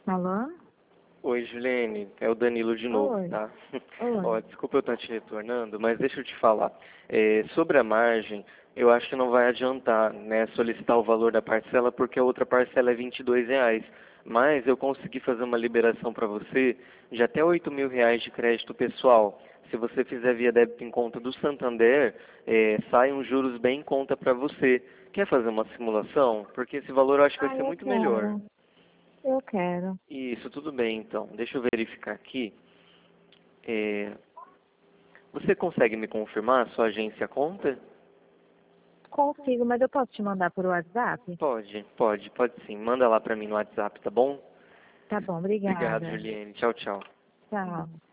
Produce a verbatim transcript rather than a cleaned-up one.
Alô? Oi, Juliane, é o Danilo de novo, Oi. tá? Oi. Ó, desculpa eu estar te retornando, mas deixa eu te falar. É, sobre a margem, eu acho que não vai adiantar, né, solicitar o valor da parcela, porque a outra parcela é vinte e dois reais. Mas eu consegui fazer uma liberação para você de até oito mil reais de crédito pessoal. Se você fizer via débito em conta do Santander, é, sai uns juros bem em conta para você. Quer fazer uma simulação? Porque esse valor eu acho que vai Ah, ser eu muito melhor. quero. Eu quero. Isso, tudo bem então. Deixa eu verificar aqui. É, você consegue me confirmar a sua agência conta? Consigo, mas eu posso te mandar por WhatsApp? Pode, pode, pode sim. Manda lá pra mim no WhatsApp, tá bom? Tá bom, Obrigado, obrigada. Juliane. Tchau, tchau. Tchau.